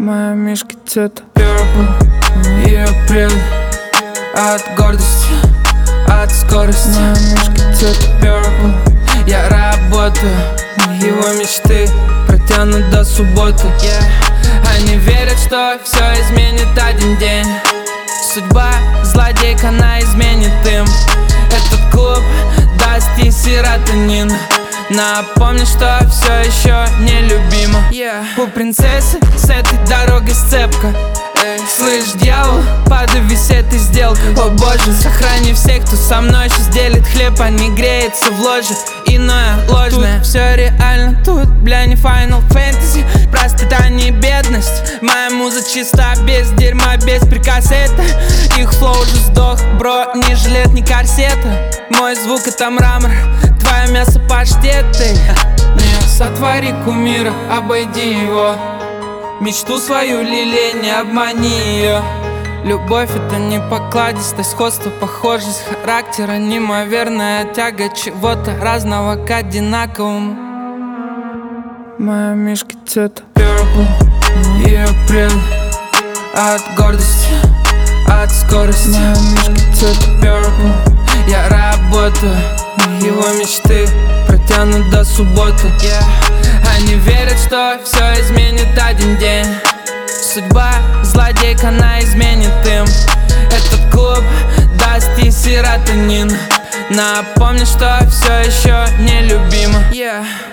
Моя мишка цвета purple и апрель. От гордости, от скорости. Моя мишка цвета purple. Я работаю, его мечты протянут до субботы. Они верят, что все изменит один день. Судьба злодейка, она изменит им. Этот клуб даст ей серотонин. Напомни, что все еще нелюбимо. У принцессы с этой дорогой сцепка. Слышь, дьявол, подавись этой сделкой. О боже, сохрани всех, кто со мной сейчас делит хлеб, а не греется в ложе. Иное ложное, тут все реально, тут, бля, не Final Fantasy. Простота, не бедность. Моя муза чиста, без дерьма, без прикаса. Это их флоу уже сдох, бро, ни жилет, ни корсета. Мой звук это мрамор, твое мясо паштеты. Не сотвори кумира, обойди его. Мечту свою лелей, не обмани ее. Любовь это не покладистость, сходство, похожесть характера, неимоверная тяга чего-то разного к одинаковому. Моя мишка цвета purple и апрель. От гордости, от скорости. Моя мишка цвета purple. Я работаю, его мечты протянут до субботы. Они верят, что все изменит один день. Судьба злодейка, она изменит им. Этот клуб даст ей серотонин. Напомни, что все еще нелюбимо.